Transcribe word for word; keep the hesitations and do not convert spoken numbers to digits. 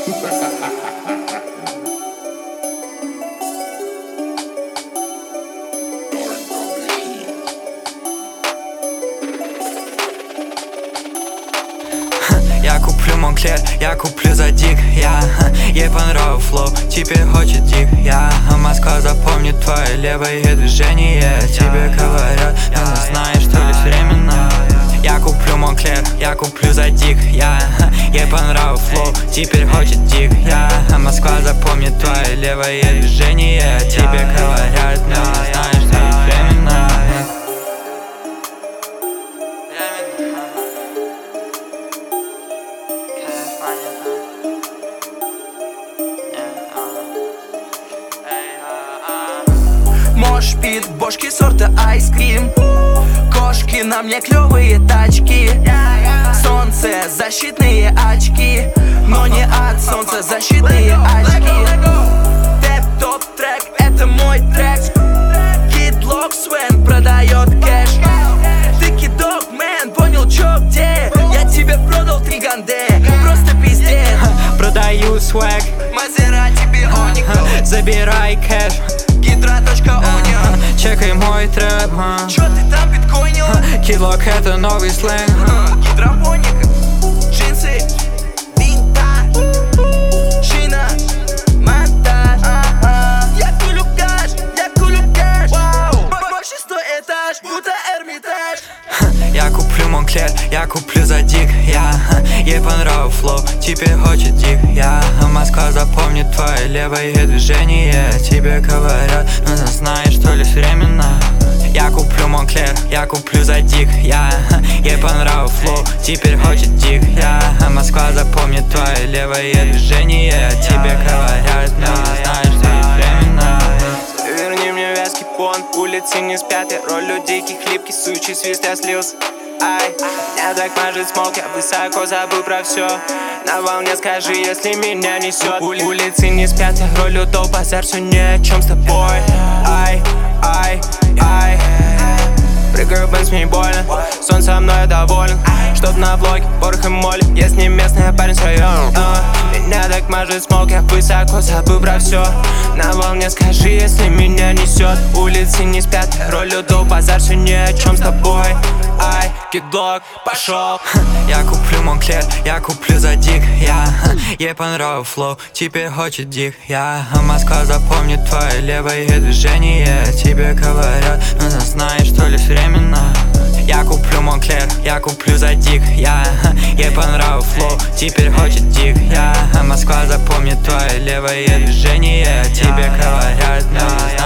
Я куплю Монклер, я куплю за дик. Я, ей понравил флоу, теперь хочет дик. Я, Москва запомнит твое левое движение. Тебе говорят, но знаешь, что лишь временно. Я куплю Монклер, я куплю за дик. Я, ей понравил флоу, теперь хочет дик. Я, Москва запомнит твое левое движение. Тебе говорят, но знаешь, что лишь временно. Мошпит, бошки сорта айскрим. Кошки на мне клевые тачки. Солнце, защитные очки. Но не от солнца, защитные очки. Тэп-топ трек, это мой трек. Kid Lock Sven продает кэш. Ты кидок, мэн, понял чё где? Я тебе продал три ганде, просто пиздец. Продаю свэг, Мазерати Бионико. забирай кэш. Гидра.онион. Чекай мой трэп. Чё ты там биткоинил? Kid Lock это новый сленг. Гидропоника. Джинсы. Винтаж. Шина. Монтаж. Я кулю кэш. Я кулю кэш. Вау. Больше сто этаж. Будто Эрмитаж. Я куплю Монклер, я куплю за дик. Я, ей понравил флоу, теперь хочет дик. Я, Москва запомнит твое левое движение. Тебе говорят, но знаешь, что лишь временно. Я куплю Монклер, я куплю за дик. Я, ей понравил флоу, теперь хочет дик. Я, Москва запомнит твое левое движение. Тебе говорят, но знаешь, что лишь временно. Верни мне вязкий понт, улицы не спят, я ролю дикий, хлипкий, сучий свист, я слился. Ай, меня так мажет смог, я высоко забыл про все. На волне скажи, если меня несет. Ули улицы не спят, я ролю то базар, все ни о чем с тобой. Ай, ай, ай. Прыгаю бенз, мне больно, сон со мной доволен. Что-то на влоге, порох и моли, я с ним местный парень с района. uh, Меня так мажет смог, я высоко забыл про все. На волне скажи, если меня несет. Улицы не спят, я ролю до базар, все ни о чем с тобой. Ай, кидлок, пошел. Я куплю Монклер, я куплю за дик. Я, ей понравил флоу, теперь хочет дик. Я, Москва запомнит твое левое движение. Тебе говорят, но знаешь, что лишь временно. Я куплю Монклер, я куплю за дик. Я, ей понравил флоу, теперь хочет дик. Я, Москва запомнит твое левое движение. Тебе говорят, но